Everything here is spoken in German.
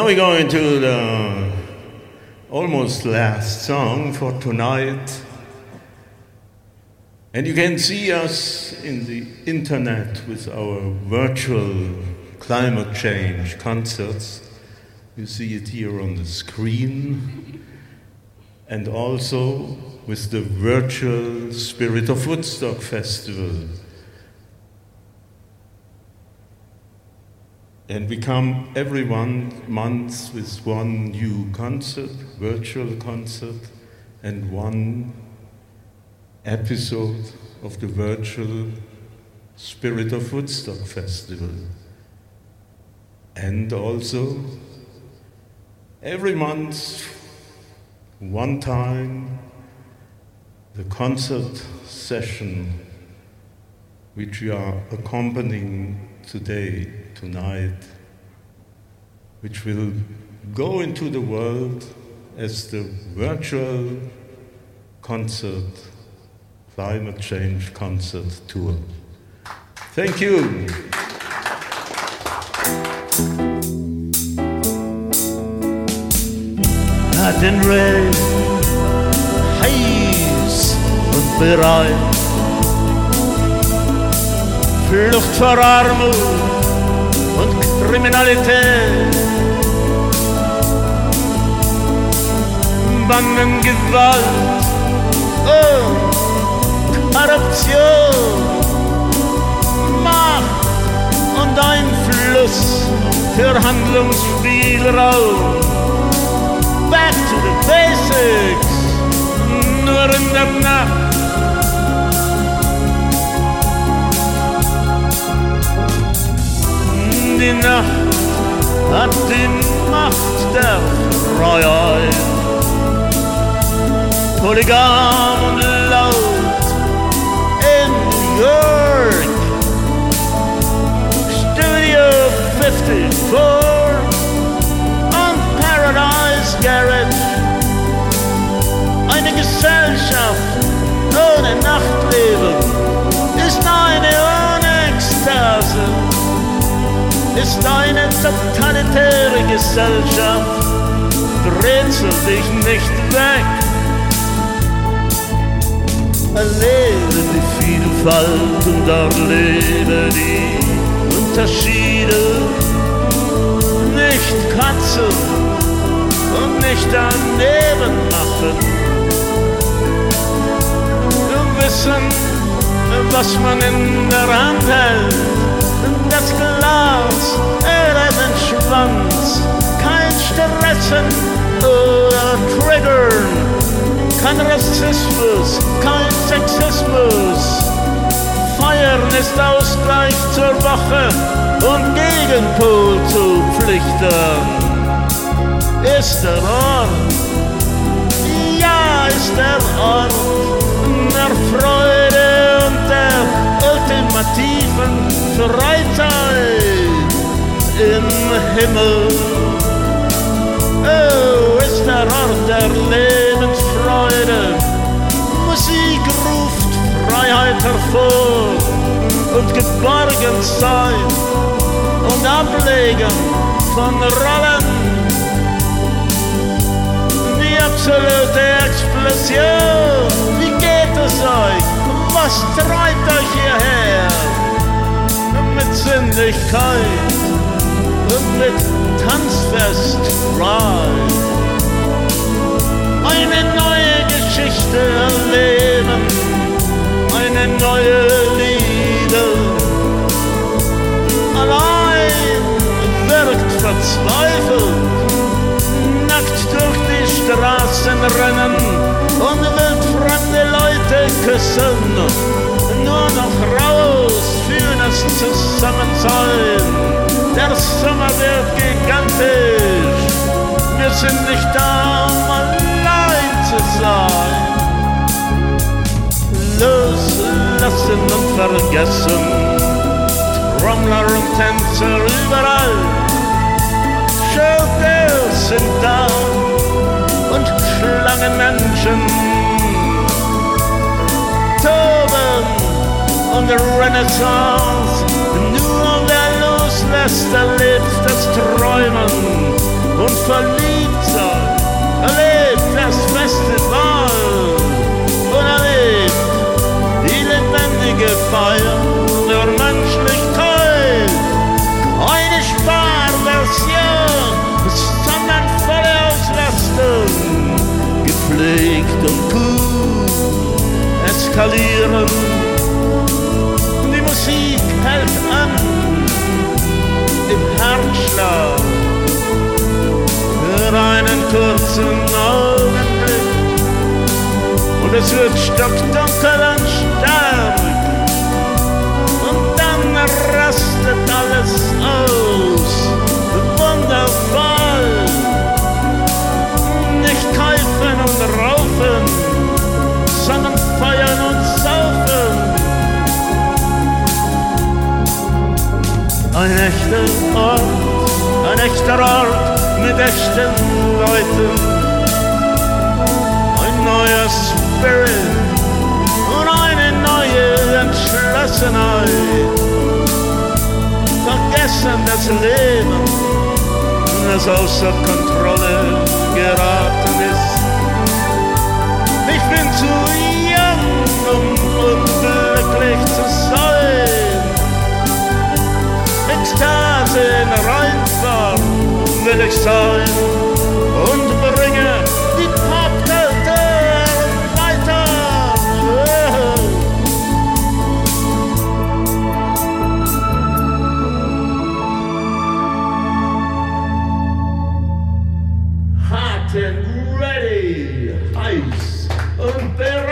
Now we go into the almost last song for tonight. And you can see us in the internet with our virtual climate change concerts. You see it here on the screen. And also with the virtual Spirit of Woodstock Festival. And we come every 1 month with one new concert, virtual concert, and one episode of the virtual Spirit of Woodstock Festival. And also, every month, one time, the concert session which we are accompanying tonight, which will go into the world as the virtual concert, climate change concert tour. Thank you. Hat den Rain heiß und bereit, Flucht vor Armut und Kriminalität, Bandengewalt und Korruption, Macht und Einfluss für Handlungsspielraum. Back to the basics, nur in der Nacht. Die Nacht hat die Macht der Freiheit, polygam und laut in New York, Studio 54 und Paradise Garage, eine Gesellschaft ohne Nachtleben ist eine ohne Ekstase. Ist eine totalitäre Gesellschaft, rätsel dich nicht weg. Erlebe die Vielfalt und erlebe die Unterschiede. Nicht kratzen und nicht daneben machen. Du wissen, was man in der Hand hält. Das Glas oder den Schwanz, kein Stressen oder Triggern, kein Rassismus, kein Sexismus. Feiern ist Ausgleich zur Woche und Gegenpol zu Pflichten. Ist der Ort, ja, ist der Ort der Freude und der ultimativen Freizeit im Himmel. Oh, ist der Ort der Lebensfreude. Musik ruft Freiheit hervor und Geborgensein und Ablegen von Rollen. Die absolute Explosion. Wie geht es euch? Was treibt euch hierher? Mit Sinnlichkeit und mit Tanzfest Ride. Eine neue Geschichte erleben, eine neue Liebe. Allein wirkt verzweifelt, nackt durch die Straßen rennen und wildfremde Leute küssen. Nur noch raus für das Zusammensein. Der Sommer wird gigantisch. Wir sind nicht da, um allein zu sein. Loslassen und vergessen. Trommler und Tänzer überall. Showgirls sind da und Schlangenmenschen. Toben und Renaissance, nur wer loslässt, erlebt das Träumen und verliebt sein, erlebt das Festival und erlebt die lebendige Feier der Menschlichkeit. Eine Sparversion, standardvolle Auslastung, gepflegt und cool, eskalieren. Die Musik hält an im Herzschlag für einen kurzen Augenblick und es wird stockdunkel und stark und dann rastet alles aus. Wundervoll, nicht kaufen und raufen, sondern feiern und saufen. Ein echter Ort mit echten Leuten. Ein neuer Spirit und eine neue Entschlossenheit. Vergessen das Leben, das außer Kontrolle geraten ist. Ich bin zu jung, um unglücklich zu sein. Ekstase in Reinfahrt will ich sein und bringe die Popkultur weiter. Hot and ready, heiß und bereit.